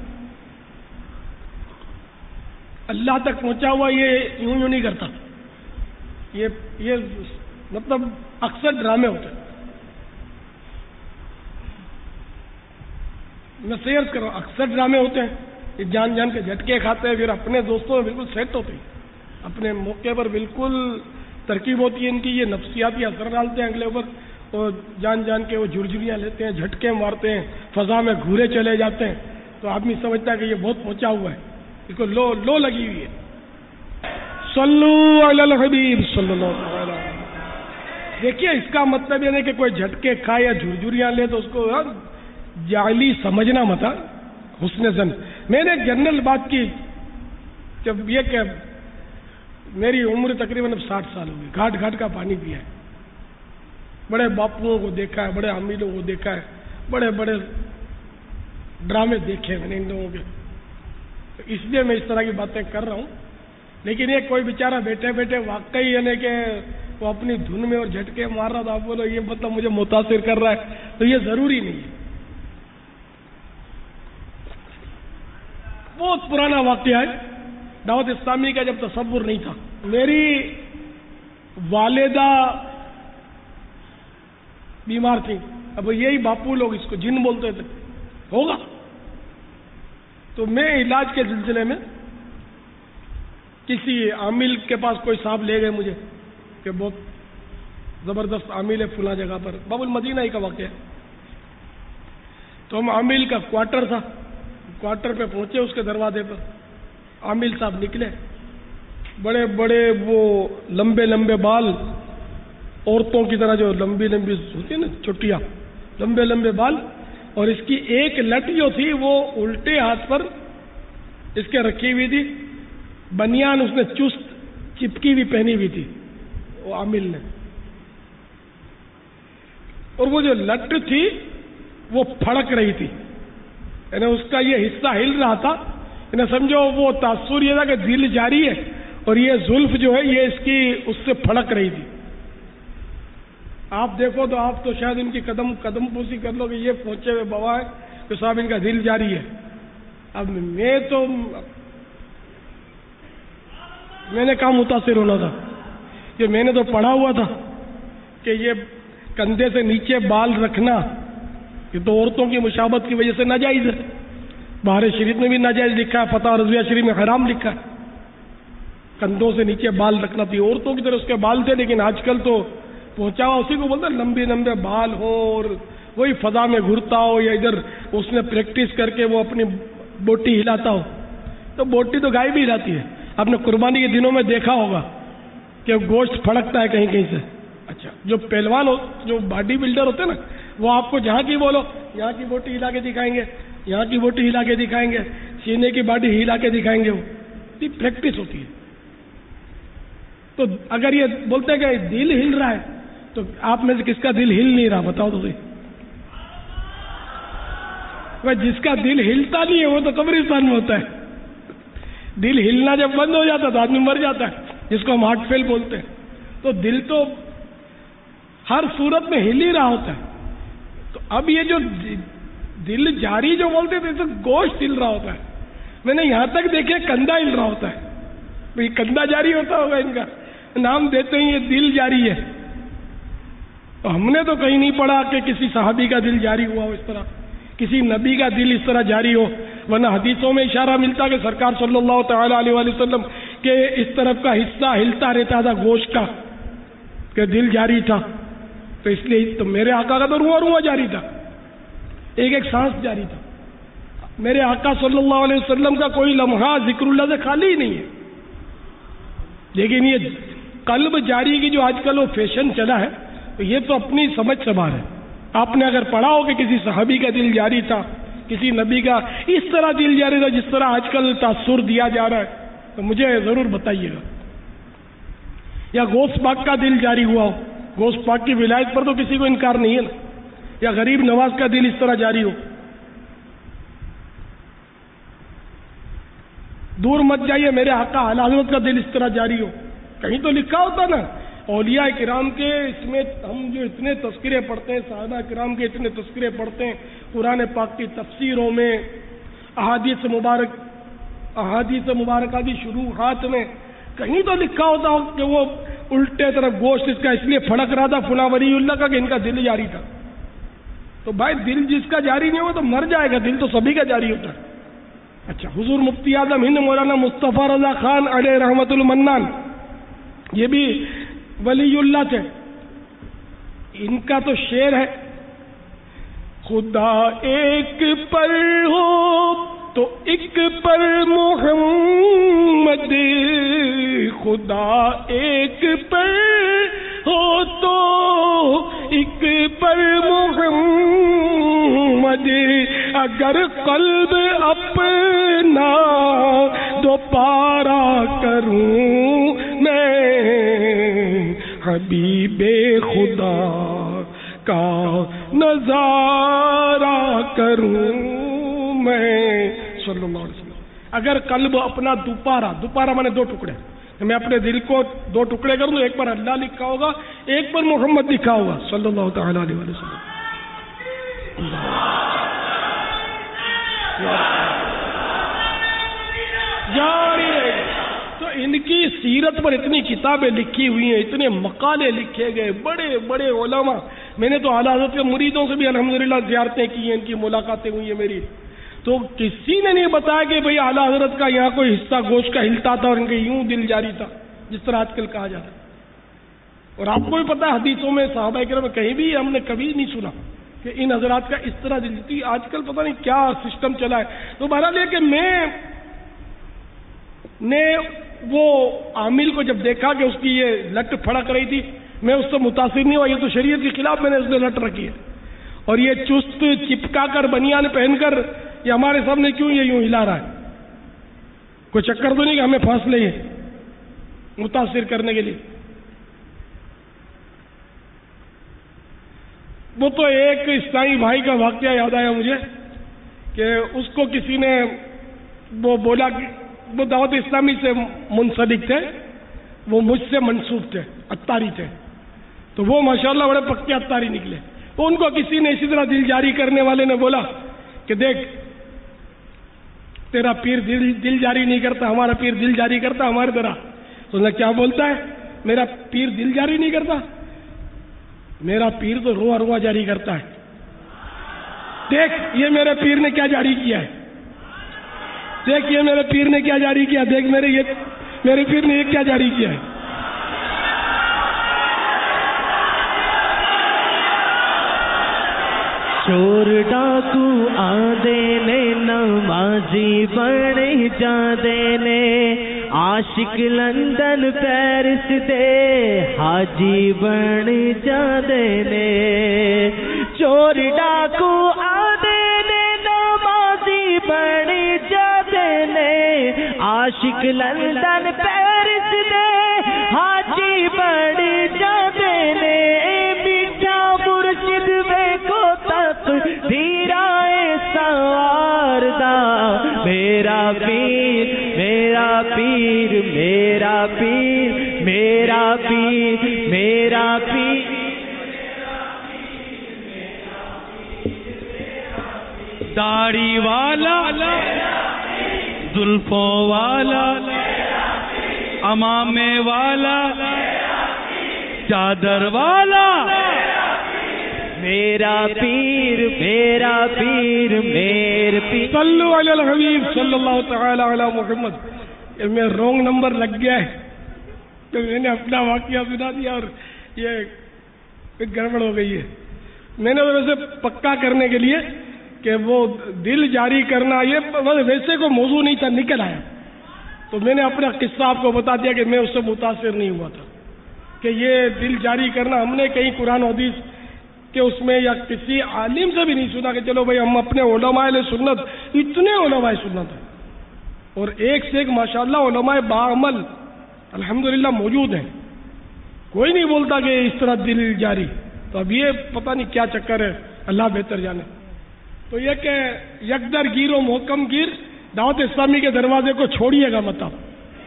اللہ تک پہنچا ہوا یہ یوں یوں نہیں کرتا. یہ یہ مطلب اکثر ڈرامے ہوتے ہیں. میں سیئرز کر رہا ہوں، اکثر ڈرامے ہوتے ہیں. یہ جان جان کے جھٹکے کھاتے ہیں، پھر اپنے دوستوں میں بالکل سیٹ ہوتے ہیں، اپنے موقع پر بالکل ترکیب ہوتی ہے ان کی. یہ نفسیاتی اثر ڈالتے ہیں اگلے اوپر، اور جان جان کے وہ جھرجھریاں لیتے ہیں، جھٹکے مارتے ہیں، فضا میں گھورے چلے جاتے ہیں. تو آدمی سمجھتا ہے کہ یہ بہت پہنچا ہوا ہے، اس کو لو لو لگی ہوئی ہے. صلو علی الحبیب صلی اللہ علیہ وسلم. دیکھیے اس کا مطلب یہ نہیں کہ کوئی جھٹکے کھائے یا جھرجھریاں لے تو اس کو جعلی سمجھنا مت، حسن زن. میں نے ایک جنرل بات کی، جب یہ کہ میری عمر تقریباً اب ساٹھ سال ہو گئی، گھاٹ گھاٹ کا پانی پیا ہے، بڑے باپوؤں کو دیکھا ہے، بڑے امیروں کو دیکھا ہے، بڑے بڑے ڈرامے دیکھے میں نے ان لوگوں کے. تو اس لیے میں اس طرح کی باتیں کر رہا ہوں. لیکن یہ کوئی بیچارہ بیٹھے بیٹھے واقعی یعنی کہ وہ اپنی دھن میں اور جھٹکے مار رہا تھا، آپ بولو یہ مطلب مجھے متاثر کر رہا ہے، تو یہ ضروری نہیں ہے. بہت پرانا واقعہ ہے، دعوت اسلامی کا جب تصور نہیں تھا. میری والدہ بیمار تھی، اب یہی باپو لوگ اس کو جن بولتے تھے، ہوگا. تو میں علاج کے سلسلے میں کسی عامل کے پاس کوئی صاحب لے گئے مجھے کہ بہت زبردست عامل ہے فلاں جگہ پر، باب المدینہ ہی کا واقعہ ہے. تو ہم عامل کا کوارٹر تھا، کوارٹر پہ پہنچے، اس کے دروازے پر عامل صاحب نکلے، بڑے بڑے وہ لمبے لمبے بال، عورتوں کی طرح جو لمبی لمبی ہوتی ہے نا چٹیاں، لمبے لمبے بال، اور اس کی ایک لٹ جو تھی وہ الٹے ہاتھ پر اس کے رکھی ہوئی تھی، بنیان اس نے چست چپکی ہوئی پہنی ہوئی تھی وہ عامل نے، اور وہ جو لٹ تھی وہ پھڑک رہی تھی، یعنی اس کا یہ حصہ ہل رہا تھا. یعنی سمجھو وہ تاثر یہ تھا کہ دل جاری ہے اور یہ زلف جو ہے یہ اس کی اس سے پھڑک رہی تھی. آپ دیکھو تو آپ تو شاید ان کی قدم قدم پوسی کر لو کہ یہ پہنچے ہوئے بوا ہے کہ صاحب ان کا دل جاری ہے. اب میں تو میں نے کہاں متاثر ہونا تھا کہ میں نے تو پڑھا ہوا تھا کہ یہ کندھے سے نیچے بال رکھنا یہ تو عورتوں کی مشابہت کی وجہ سے ناجائز ہے. بہار شریف میں بھی ناجائز لکھا ہے، فتح رضویہ شریف میں حرام لکھا ہے. کندھوں سے نیچے بال رکھنا تھی، عورتوں کی طرح اس کے بال تھے، لیکن آج کل تو پہنچا ہوا اسی کو بولتا ہے لمبے لمبے بال ہو اور وہی فضا میں گھرتا ہو، یا ادھر اس نے پریکٹس کر کے وہ اپنی بوٹی ہلاتا ہو. تو بوٹی تو گائے بھی ہلاتی ہے، آپ نے قربانی کے دنوں میں دیکھا ہوگا کہ گوشت پھڑکتا ہے کہیں کہیں سے. اچھا جو پہلوان ہو، جو باڈی بلڈر ہوتے ہیں نا، وہ آپ کو جہاں کی بولو یہاں کی بوٹی ہلا کے دکھائیں گے، یہاں کی بوٹی ہلا کے دکھائیں گے، سینے کی باڈی ہلا کے دکھائیں گے. وہ پریکٹس ہوتی ہے. تو اگر یہ بولتے ہیں کہ دل ہل رہا ہے تو آپ میں سے کس کا دل ہل نہیں رہا بتاؤ تو صحیح. وہ جس کا دل ہلتا نہیں ہے وہ تو قبرستان میں ہوتا ہے. دل ہلنا جب بند ہو جاتا تو آدمی مر جاتا ہے، جس کو ہم ہارٹ فیل بولتے ہیں. تو دل تو ہر صورت میں ہل ہی رہا ہوتا ہے. تو اب یہ جو دل جاری جو بولتے تھے تو گوشت ہل رہا ہوتا ہے. میں نے یہاں تک دیکھے کندھا ہل رہا ہوتا ہے. بھئی کندھا جاری ہوتا ہوگا ان کا, نام دیتے ہیں یہ دل جاری ہے. تو ہم نے تو کہیں نہیں پڑھا کہ کسی صحابی کا دل جاری ہوا ہو اس طرح, کسی نبی کا دل اس طرح جاری ہو, ورنہ حدیثوں میں اشارہ ملتا کہ سرکار صلی اللہ تعالی علیہ وآلہ وسلم کے اس طرف کا حصہ ہلتا رہتا تھا گوشت کا, کہ دل جاری تھا. تو اس لیے تو میرے آقا کا تو رواں رواں جاری تھا, ایک ایک سانس جاری تھا. میرے آقا صلی اللہ علیہ وسلم کا کوئی لمحہ ذکر اللہ سے خالی ہی نہیں ہے. لیکن یہ قلب جاری کی جو آج کل وہ فیشن چلا ہے, تو یہ تو اپنی سمجھ سے باہر ہے. آپ نے اگر پڑھا ہو کہ کسی صحابی کا دل جاری تھا, کسی نبی کا اس طرح دل جاری تھا جس طرح آج کل تاثر دیا جا رہا ہے, تو مجھے ضرور بتائیے گا. یا غوث پاک کا دل جاری ہوا ہو, غوث پاک کی ولایت پر تو کسی کو انکار نہیں ہے نا. یا غریب نواز کا دل اس طرح جاری ہو. دور مت جائیے, میرے آقا اعلی حضرت کا دل اس طرح جاری ہو. کہیں تو لکھا ہوتا نا اولیاء کرام کے, اس میں ہم جو اتنے تذکرے پڑھتے ہیں, صحابہ کرام کے اتنے تذکرے پڑھتے ہیں قرآن پاک کی تفسیروں میں, احادیث مبارک احادیث مبارکہ کی شروحات میں, کہیں تو لکھا ہوتا ہو کہ وہ الٹے طرف گوشت اس کا اس لیے پھڑک رہا تھا فلاں ولی اللہ کا کہ ان کا دل جاری تھا. تو بھائی دل جس کا جاری نہیں ہوا تو مر جائے گا, دل تو سبھی کا جاری ہوتا ہے. اچھا, حضور مفتی اعظم ہند مولانا مصطفیٰ رضا خان علیہ رحمت المنان, یہ بھی ولی اللہ تھے. ان کا تو شعر ہے, خدا ایک پر ہو تو ایک پر محمد, خدا ایک پر ہو تو ایک پر محمد, اگر قلب اپنا دو پارا کروں میں, حبیب خدا کا نظارہ کروں میں صلی اللہ علیہ وسلم. اگر قلب اپنا دوپارا, دوپارا مانے دو ٹکڑے, میں اپنے دل کو دو ٹکڑے کروں تو ایک پر اللہ لکھا ہوگا, ایک پر محمد لکھا ہوگا صلی اللہ تعالی علیہ وسلم. جاری رہے. تو ان کی سیرت پر اتنی کتابیں لکھی ہوئی ہیں, اتنے مقالے لکھے گئے, بڑے بڑے علماء. میں نے تو اعلیٰ حضرت کے مریدوں سے بھی الحمدللہ زیارتیں کی ہیں, ان کی ملاقاتیں ہوئی ہیں میری. تو کسی نے نہیں بتایا کہ بھئی اعلیٰ حضرت کا یہاں کوئی حصہ گوشت کا ہلتا تھا اور ان کے یوں دل جاری تھا جس طرح آج کل کہا جاتا ہے. اور آپ کو بھی پتا ہے حدیثوں میں صحابہ کرام میں کہیں بھی ہم نے کبھی نہیں سنا کہ ان حضرات کا اس طرح دل تھی. آج کل پتہ نہیں کیا سسٹم چلا ہے. تو بہرحال یہ کہ میں نے وہ عامل کو جب دیکھا کہ اس کی یہ لٹ پھڑک رہی تھی, میں اس سے متاثر نہیں ہوا. یہ تو شریعت کے خلاف میں نے اس میں لٹ رکھی ہے, اور یہ چست چپکا کر بنیان پہن کر یہ ہمارے سامنے کیوں یہ یوں ہلا رہا ہے؟ کوئی چکر تو نہیں کہ ہمیں پھانس لے متاثر کرنے کے لیے. وہ تو ایک عیسائی بھائی کا واقعہ یاد آیا مجھے کہ اس کو کسی نے وہ بولا کہ وہ دعوت اسلامی سے منسلک تھے, وہ مجھ سے منسوب تھے, اتاری تھے. تو وہ ماشاءاللہ بڑے پکے اتاری نکلے. تو ان کو کسی نے اسی طرح دل جاری کرنے والے نے بولا کہ دیکھ تیرا پیر دل دل جاری نہیں کرتا, ہمارا پیر دل جاری کرتا ہمارے طرح. تو انہوں نے کیا بولتا ہے, میرا پیر دل جاری نہیں کرتا, میرا پیر تو رواں رواں جاری کرتا ہے. دیکھ یہ میرے پیر نے کیا جاری کیا ہے, دیکھ یہ میرے پیر نے کیا جاری کیا, دیکھ میرے یہ میرے پیر نے یہ کیا جاری کیا ہے. چور ڈاکو آدے نے نمازی بنے جاندے نے, عاشق لندن پیرس دے حاجی بن جاندے نے. چور ڈاکو آدے نے نمازی بن جاندے نے, عاشق لندن پیرس دے حاجی بن جاندے نے. میٹھا مرشد ویکھو دھیرائے سوار دا, میرا پیر میرا پیر میرا پیر میرا پیر میرا پیر. داڑھی والا زلفوں والا امامے والا چادر والا میرا پیر میرا پیر میر پیر صلو علی الحبیب صلی اللہ تعالی علی محمد. میں رونگ نمبر لگ گیا ہے تو میں نے اپنا واقعہ سنا دیا اور یہ گڑبڑ ہو گئی ہے. میں نے ویسے پکا کرنے کے لیے کہ وہ دل جاری کرنا یہ ویسے کوئی موضوع نہیں تھا, نکل آیا تو میں نے اپنا قصہ آپ کو بتا دیا کہ میں اس سے متاثر نہیں ہوا تھا کہ یہ دل جاری کرنا ہم نے کہیں قرآن حدیث کہ اس میں یا کسی عالم سے بھی نہیں سنا کہ چلو بھائی ہم اپنے علماء علیہ سنت, اتنے علماء سنت ہیں اور ایک سے ایک ماشاءاللہ علماء باعمل الحمدللہ موجود ہیں. کوئی نہیں بولتا کہ اس طرح دل جاری. تو اب یہ پتہ نہیں کیا چکر ہے, اللہ بہتر جانے. تو یہ کہ یکدر گیر و محکم گیر دعوت اسلامی کے دروازے کو چھوڑیے گا مت آپ.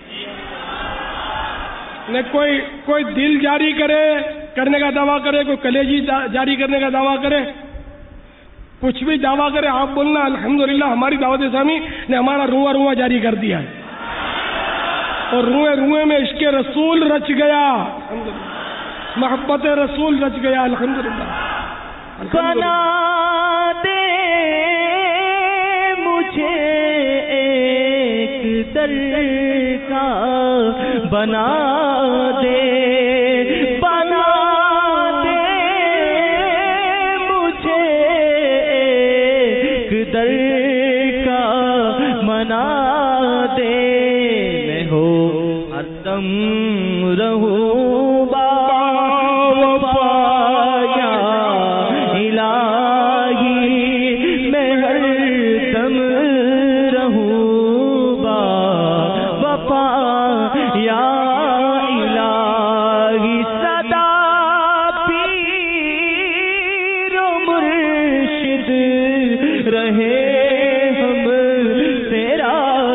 نہ کوئی کوئی دل جاری کرے کرنے کا دعویٰ کرے, کوئی کلیجی جاری کرنے کا دعویٰ کرے, کچھ بھی دعویٰ کرے, آپ بولنا الحمدللہ ہماری دعوت اسلامی نے ہمارا رواں رواں جاری کر دیا ہے اور روئے روئے میں عشق رسول رچ گیا, محبت رسول رچ گیا. الحمدللہ بنا دے مجھے ایک در کا بنا دے, بنا دے مجھے ایک در کا بنا دے. میں ہو ہردم رہوں با وفا یا الہی, میں ہردم رہوں با وفا یا الہی. صدا پیر و مرشد رہے ہم تیرا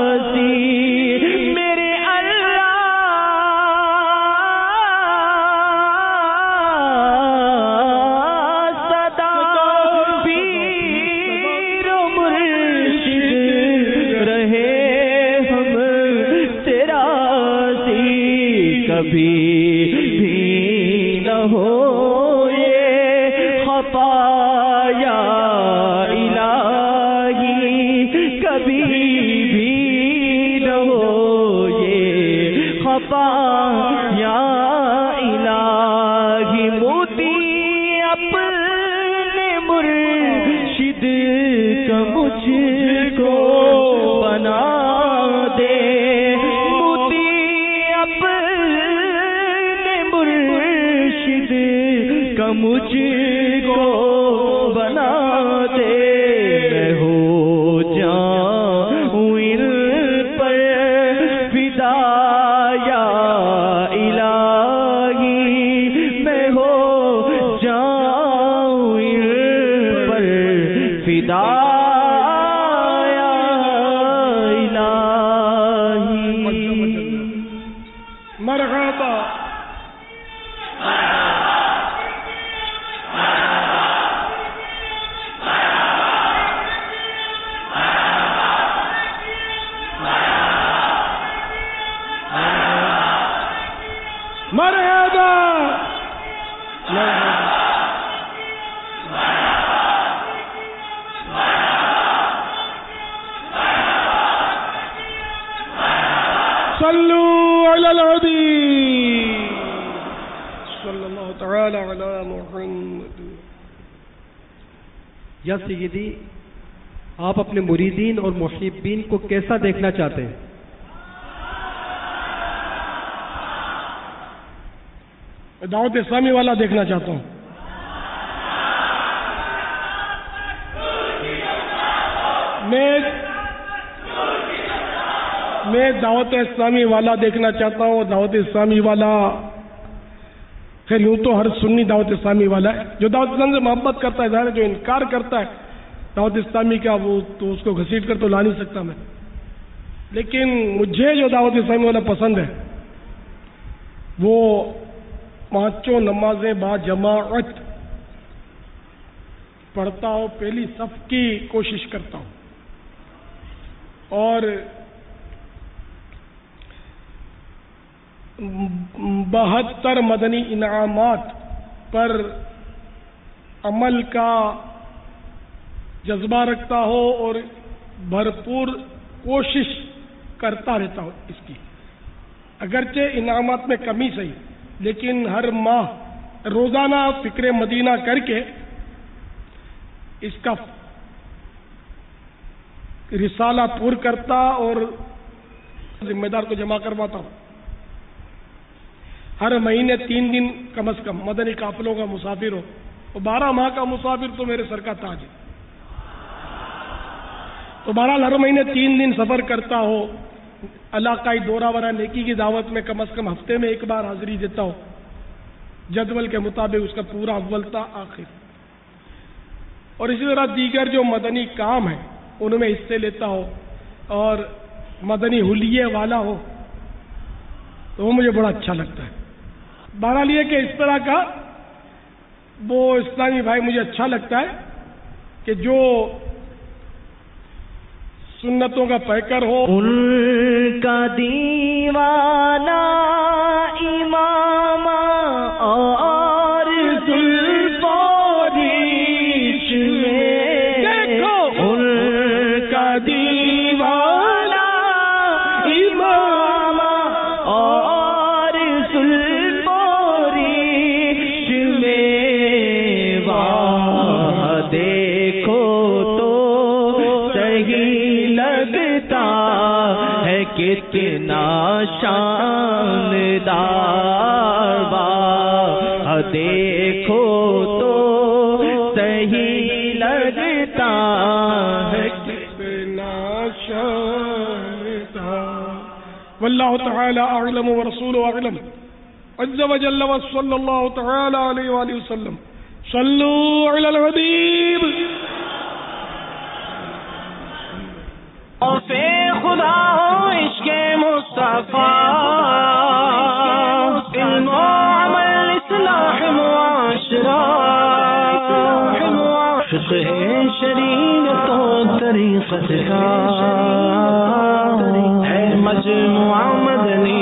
کبھی بھی نہ ہو یہ خطا یا الہی, کبھی بھی نہ ہو یہ خطا یا الہی. موتی اپنے مرشد کا مجھ کو بنا دے, مجھ کو بنا دے. میں ہو جاؤں ان پر فدا یا الہی, میں ہو جاؤں ان پر فدا یا الہی. مرحبا مرحبا صلو علی الحبیب صلی اللہ تعالی علی محمد. یا سیدی آپ اپنے مریدین اور محبین کو کیسا دیکھنا چاہتے ہیں؟ دعوت اسلامی والا دیکھنا چاہتا ہوں. میں میں دعوت اسلامی والا دیکھنا چاہتا ہوں. دعوت اسلامی والا خیر یوں تو ہر سنی دعوت اسلامی والا ہے, جو دعوت اسلامی سے محبت کرتا ہے, ظاہر ہے جو انکار کرتا ہے دعوت اسلامی کا وہ تو اس کو گھسیٹ کر تو لا نہیں سکتا میں. لیکن مجھے جو دعوت اسلامی والا پسند ہے وہ پانچوں نمازیں با جماعت پڑھتا ہوں پہلی صف کی کوشش کرتا ہوں، اور بہتر مدنی انعامات پر عمل کا جذبہ رکھتا ہو اور بھرپور کوشش کرتا رہتا ہوں اس کی۔ اگرچہ انعامات میں کمی صحیح، لیکن ہر ماہ روزانہ فکر مدینہ کر کے اس کا رسالہ پور کرتا اور ذمہ دار کو جمع کرواتا ہوں۔ ہر مہینے تین دن کم از کم مدنی قافلوں کا مسافر ہو، اور بارہ ماہ کا مسافر تو میرے سر کا تاج ہے، تو بہرحال ہر مہینے تین دن سفر کرتا ہو، علاقائی دورہ ورہ نیکی کی دعوت میں کم از کم ہفتے میں ایک بار حاضری دیتا ہو، جدول کے مطابق اس کا پورا اول تا آخر، اور اسی طرح دیگر جو مدنی کام ہیں ان میں حصے لیتا ہو، اور مدنی حلیے والا ہو تو وہ مجھے بڑا اچھا لگتا ہے۔ بہرحال یہ کہ اس طرح کا وہ اسلامی بھائی مجھے اچھا لگتا ہے کہ جو سنتوں کا پیکر ہو، ان کا دیوانہ امام اور زلفوں ریش میں، دیکھو ان کا دیوانہ امام اور زلفوں ریش میں، واہ دیکھو تو صحیح لگتا ہے کتنا شاندار، واہ دیکھو تو صحیح لگتا ہے کتنا شاندار۔ واللہ تعالی اعلم ورسولہ اعلم عز وجل، وصلی اللہ تعالی علیہ وآلہ وسلم۔ صلو علی الحبیب۔ خوف خدا ہو عشق مصطفیٰ، علم و عمل اصلاح معاشرہ، فقہ شریعت و طریقت کا ہے مجموعہ مدنی